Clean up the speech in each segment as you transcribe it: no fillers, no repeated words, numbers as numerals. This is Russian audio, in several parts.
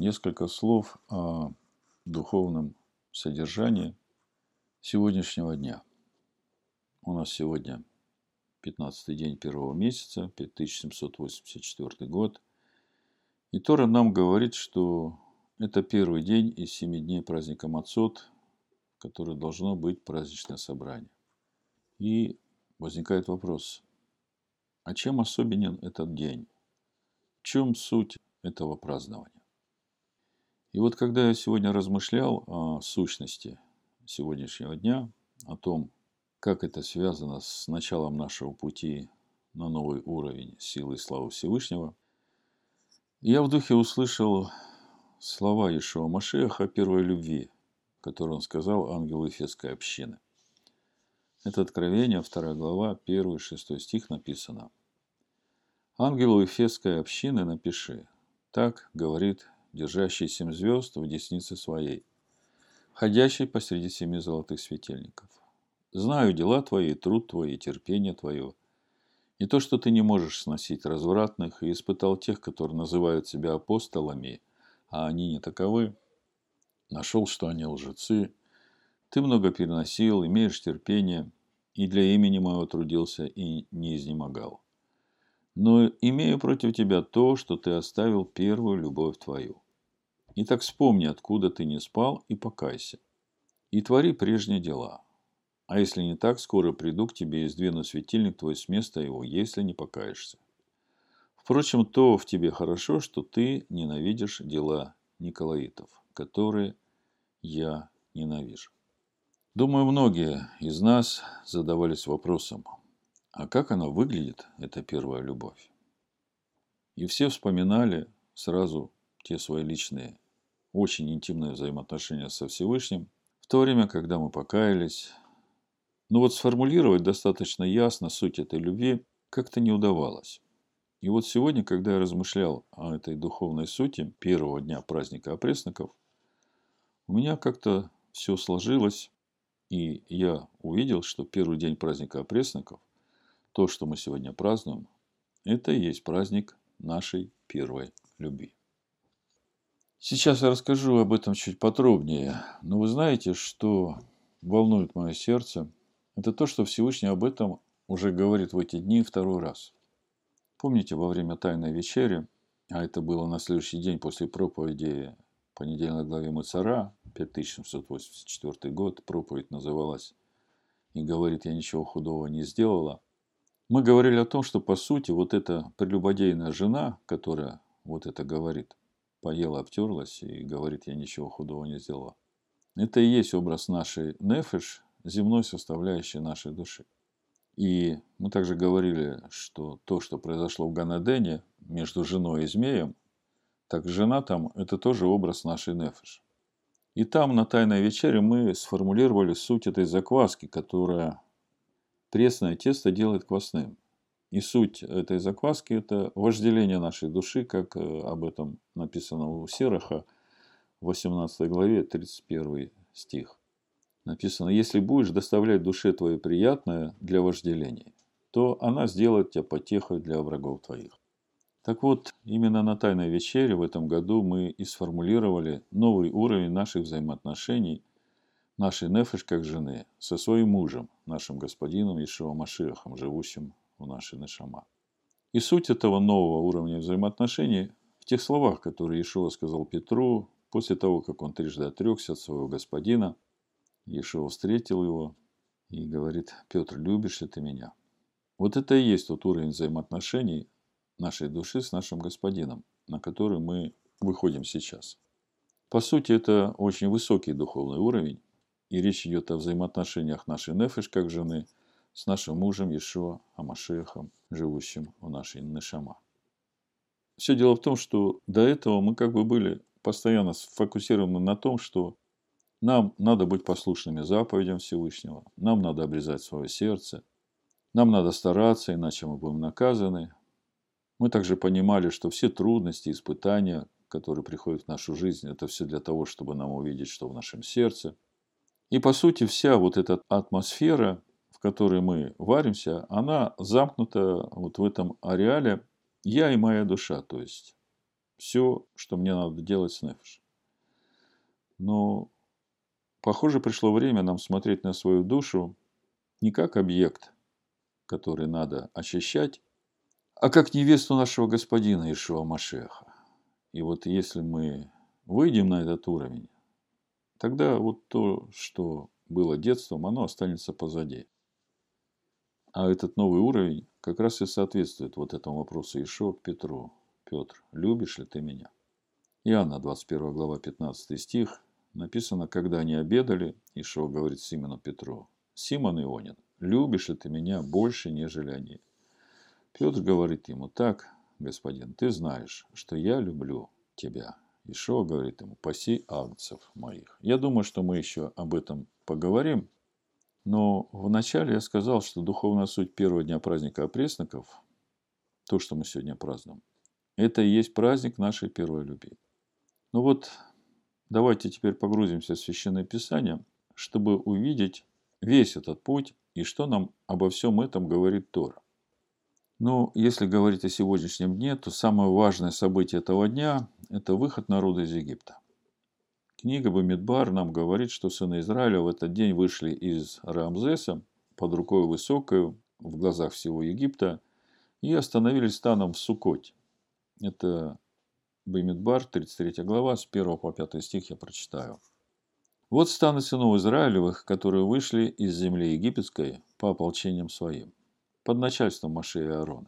Несколько слов о духовном содержании сегодняшнего дня. У нас сегодня 15-й день первого месяца, 5784 год. И Тора нам говорит, что это первый день из 7 дней праздника Мацот, который должно быть праздничное собрание. И возникает вопрос, а чем особенен этот день? В чем суть этого празднования? И вот когда я сегодня размышлял о сущности сегодняшнего дня, о том, как это связано с началом нашего пути на новый уровень силы и славы Всевышнего, я в духе услышал слова Иешуа Машиаха о первой любви, которую он сказал ангелу Ефесской общины. Это Откровение, 2 глава, 1-6 стих написано. «Ангелу Ефесской общины напиши, так говорит держащий 7 звезд в деснице своей, ходящий посреди 7 золотых светильников. Знаю дела твои, труд твой и терпение твое, и то, что ты не можешь сносить развратных, и испытал тех, которые называют себя апостолами, а они не таковы, нашел, что они лжецы, ты много переносил, имеешь терпение, и для имени моего трудился и не изнемогал. Но имею против тебя то, что ты оставил первую любовь твою. Итак, вспомни, откуда ты не спал, и покайся. И твори прежние дела. А если не так, скоро приду к тебе и сдвину светильник твой с места его, если не покаешься. Впрочем, то в тебе хорошо, что ты ненавидишь дела николаитов, которые я ненавижу». Думаю, многие из нас задавались вопросом, а как она выглядит, эта первая любовь? И все вспоминали сразу те свои личные, очень интимные взаимоотношения со Всевышним, в то время, когда мы покаялись. Но вот сформулировать достаточно ясно суть этой любви как-то не удавалось. И вот сегодня, когда я размышлял о этой духовной сути первого дня праздника опресноков, у меня как-то все сложилось, и я увидел, что первый день праздника опресноков, то, что мы сегодня празднуем, это и есть праздник нашей первой любви. Сейчас я расскажу об этом чуть подробнее, но вы знаете, что волнует мое сердце, это то, что Всевышний об этом уже говорит в эти дни второй раз. Помните, во время Тайной вечери, а это было на следующий день после проповеди по недельной главе Муцара, 5784 год, проповедь называлась «И говорит, я ничего худого не сделала». Мы говорили о том, что по сути вот эта прелюбодейная жена, которая вот это говорит, поела, обтерлась и говорит, я ничего худого не сделала. Это и есть образ нашей нефеш, земной составляющей нашей души. И мы также говорили, что то, что произошло в Ган-Эдене между женой и змеем, так жена там – это тоже образ нашей нефеш. И там на Тайной вечере мы сформулировали суть этой закваски, которая пресное тесто делает квасным. И суть этой закваски – это вожделение нашей души, как об этом написано у Сераха в 18 главе, 31 стих. Написано, если будешь доставлять душе твоей приятное для вожделения, то она сделает тебя потехой для врагов твоих. Так вот, именно на Тайной вечере в этом году мы и сформулировали новый уровень наших взаимоотношений, нашей нефеш как жены, со своим мужем, нашим господином Иешуа Машиахом, живущим в нашей нешама. И суть этого нового уровня взаимоотношений в тех словах, которые Иешуа сказал Петру после того, как он трижды отрекся от своего господина. Иешуа встретил его и говорит, Петр, любишь ли ты меня? Вот это и есть тот уровень взаимоотношений нашей души с нашим господином, на который мы выходим сейчас. По сути, это очень высокий духовный уровень, и речь идет о взаимоотношениях нашей нефеш, как жены, с нашим мужем Иешуа Амашиахом, живущим в нашей нешама. Все дело в том, что до этого мы как бы были постоянно сфокусированы на том, что нам надо быть послушными заповедям Всевышнего, нам надо обрезать свое сердце, нам надо стараться, иначе мы будем наказаны. Мы также понимали, что все трудности, испытания, которые приходят в нашу жизнь, это все для того, чтобы нам увидеть, что в нашем сердце. И по сути вся вот эта атмосфера, в которой мы варимся, она замкнута вот в этом ареале «я и моя душа», то есть все, что мне надо делать с нефеш. Но, похоже, пришло время нам смотреть на свою душу не как объект, который надо очищать, а как невесту нашего Господина Иешуа Машеха. И вот если мы выйдем на этот уровень, тогда вот то, что было детством, оно останется позади. А этот новый уровень как раз и соответствует вот этому вопросу Иешуа к Петру. Петр, любишь ли ты меня? Иоанна, 21 глава, 15 стих, написано, когда они обедали, Иешуа говорит Симону Петру, Симон Ионин, любишь ли ты меня больше, нежели они? Петр говорит ему, так, господин, ты знаешь, что я люблю тебя. Иешуа говорит ему, паси агнцев моих. Я думаю, что мы еще об этом поговорим, но вначале я сказал, что духовная суть первого дня праздника опресноков, то, что мы сегодня празднуем, это и есть праздник нашей первой любви. Ну вот, давайте теперь погрузимся в Священное Писание, чтобы увидеть весь этот путь и что нам обо всем этом говорит Тора. Ну, если говорить о сегодняшнем дне, то самое важное событие этого дня – это выход народа из Египта. Книга Бамидбар нам говорит, что сыны Израиля в этот день вышли из Раамзеса под рукой высокою в глазах всего Египта и остановились станом в Суккоте. Это Бамидбар, 33 глава, с 1 по 5 стих я прочитаю. «Вот станы сынов Израилевых, которые вышли из земли египетской по ополчениям своим, под начальством Моше и Аарона.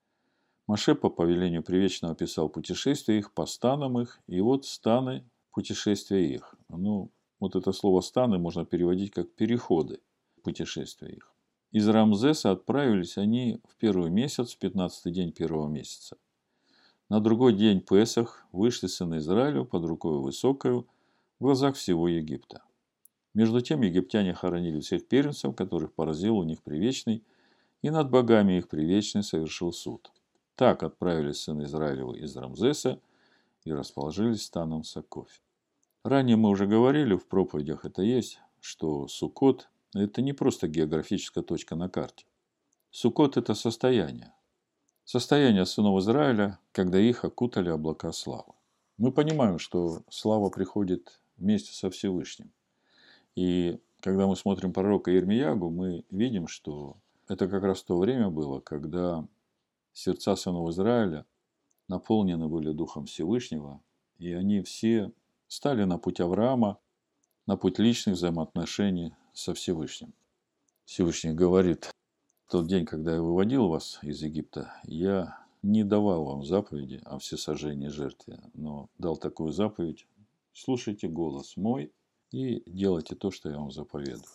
Моше по повелению Привечного писал путешествия их по станам их, и вот станы путешествия их». Ну, вот это слово «станы» можно переводить как «переходы путешествия их». Из Рамзеса отправились они в первый месяц, в 15-й день первого месяца. На другой день Песах вышли сыны Израиля под рукою высокою в глазах всего Египта. Между тем египтяне хоронили всех первенцев, которых поразил у них Привечный, и над богами их Привечный совершил суд. Так отправились сыны Израилевы из Рамзеса и расположились станом в Сокофе. Ранее мы уже говорили, в проповедях это есть, что Суккот – это не просто географическая точка на карте. Суккот – это состояние. Состояние сынов Израиля, когда их окутали облака славы. Мы понимаем, что слава приходит вместе со Всевышним. И когда мы смотрим пророка Ирмиягу, мы видим, что это как раз то время было, когда сердца сынов Израиля наполнены были Духом Всевышнего, и они все стали на путь Авраама, на путь личных взаимоотношений со Всевышним. Всевышний говорит, в тот день, когда я выводил вас из Египта, я не давал вам заповеди о всесожжении жертве, но дал такую заповедь: слушайте голос мой и делайте то, что я вам заповедую.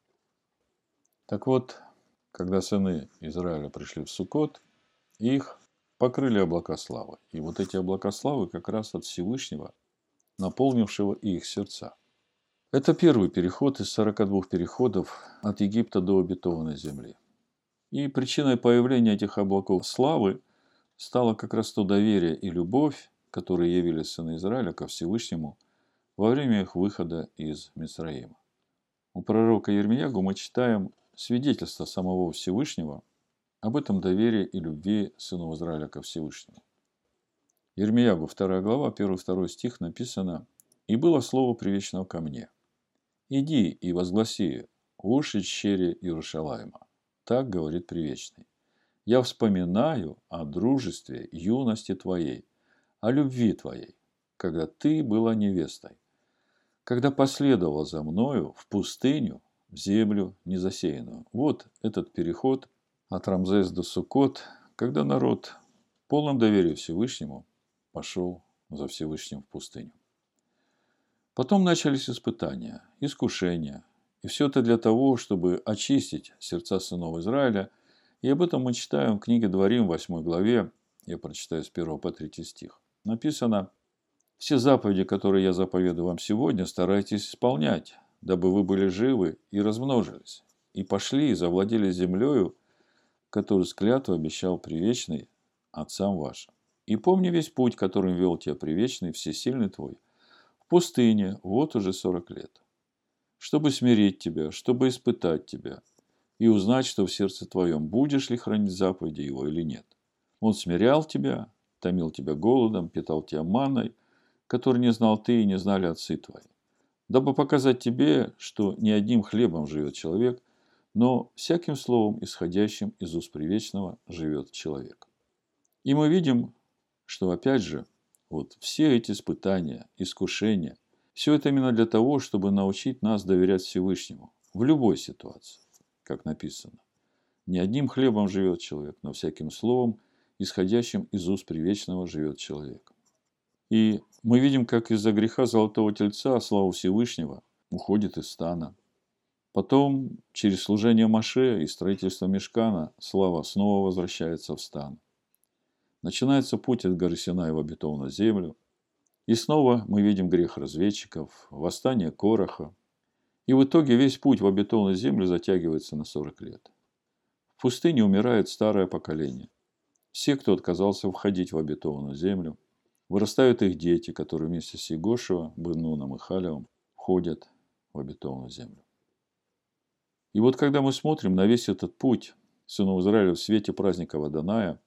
Так вот, когда сыны Израиля пришли в Суккот, их покрыли облака славы. И вот эти облака славы как раз от Всевышнего, наполнившего их сердца. Это первый переход из 42 переходов от Египта до обетованной земли. И причиной появления этих облаков славы стало как раз то доверие и любовь, которые явились сыны Израиля ко Всевышнему во время их выхода из Мицраима. У пророка Ирмиягу мы читаем свидетельство самого Всевышнего об этом доверии и любви сынов Израиля ко Всевышнему. Ирмиягу, 2 глава, 1-2 стих написано: «И было слово привечного ко мне. Иди и возгласи в уши щери Иерушалаима. Так говорит Привечный. Я вспоминаю о дружестве юности твоей, о любви твоей, когда ты была невестой, когда последовала за мною в пустыню, в землю незасеянную». Вот этот переход от Рамзес до Суккот, когда народ в полном доверии Всевышнему пошел за Всевышним в пустыню. Потом начались испытания, искушения. И все это для того, чтобы очистить сердца сынов Израиля. И об этом мы читаем в книге Дворим, 8 главе. Я прочитаю с 1 по 3 стих. Написано: «Все заповеди, которые я заповедую вам сегодня, старайтесь исполнять, дабы вы были живы и размножились, и пошли и завладели землею, которую с клятвой обещал Привечный отцам вашим. И помни весь путь, которым вел тебя Привечный, всесильный твой, в пустыне вот уже 40 лет, чтобы смирить тебя, чтобы испытать тебя и узнать, что в сердце твоем, будешь ли хранить заповеди его или нет. Он смирял тебя томил тебя голодом, питал тебя манной, который не знал ты и не знали отцы твои, дабы показать тебе, что не одним хлебом живет человек, но всяким словом, исходящим из уст Привечного, живет человек. И мы видим, что опять же, вот все эти испытания, искушения, все это именно для того, чтобы научить нас доверять Всевышнему в любой ситуации, как написано. Не одним хлебом живет человек, но всяким словом, исходящим из уст Привечного, живет человек. И мы видим, как из-за греха Золотого Тельца слава Всевышнего уходит из стана. Потом, через служение Моше и строительство Мишкана, слава снова возвращается в стан. Начинается путь от горы Синай в обетованную землю. И снова мы видим грех разведчиков, восстание Кораха. И в итоге весь путь в обетованную землю затягивается на 40 лет. В пустыне умирает старое поколение. Все, кто отказался входить в обетованную землю, вырастают их дети, которые вместе с Егошева, Бен-Нуном и Халевом входят в обетованную землю. И вот когда мы смотрим на весь этот путь сынов Израиля в свете праздника Ваданая,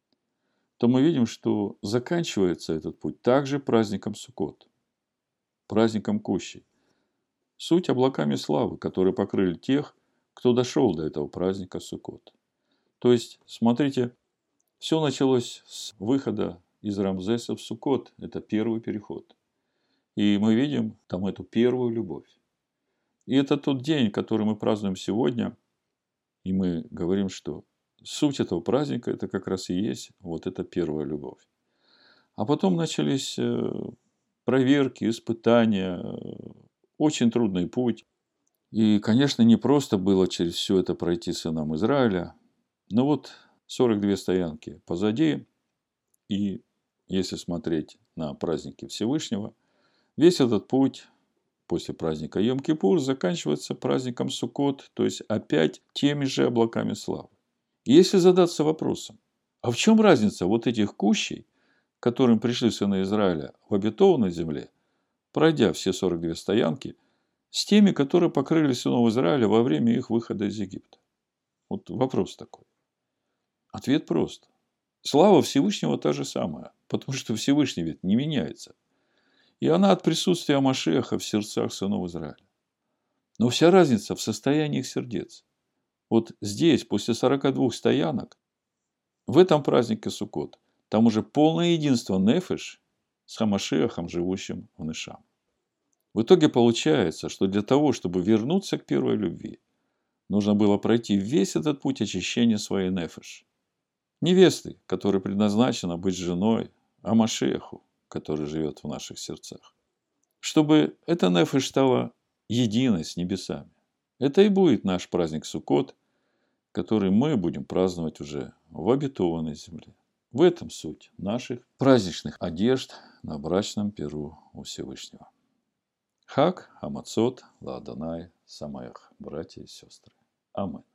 то мы видим, что заканчивается этот путь также праздником Суккот, праздником Кущей. Суть облаками славы, которые покрыли тех, кто дошел до этого праздника Суккот. То есть, смотрите, все началось с выхода из Рамзеса в Суккот. Это первый переход. И мы видим там эту первую любовь. И это тот день, который мы празднуем сегодня. И мы говорим, что суть этого праздника – это как раз и есть вот эта первая любовь. А потом начались проверки, испытания, очень трудный путь. И, конечно, не просто было через все это пройти сынам Израиля. Но вот 42 стоянки позади. И если смотреть на праздники Всевышнего, весь этот путь после праздника Йом-Кипур заканчивается праздником Суккот, то есть опять теми же облаками славы. И если задаться вопросом, а в чем разница вот этих кущей, к которым пришли сыны Израиля в обетованной земле, пройдя все 42 стоянки, с теми, которые покрыли сынов Израиля во время их выхода из Египта? Вот вопрос такой. Ответ прост. Слава Всевышнего та же самая, потому что Всевышний ведь не меняется. И она от присутствия Машеха в сердцах сынов Израиля. Но вся разница в состоянии их сердец. Вот здесь, после 42 стоянок, в этом празднике Суккот, там уже полное единство Нефеш с Хамашехом, живущим в Нишам. В итоге получается, что для того, чтобы вернуться к первой любви, нужно было пройти весь этот путь очищения своей Нефеш. Невесты, которая предназначена быть женой, а Машеху, который живет в наших сердцах. Чтобы эта Нефеш стала единой с небесами. Это и будет наш праздник Суккот, который мы будем праздновать уже в обетованной земле. В этом суть наших праздничных одежд на брачном пиру у Всевышнего. Хаг, Хамацот, Ладанай, Самаях, братья и сестры. Аминь.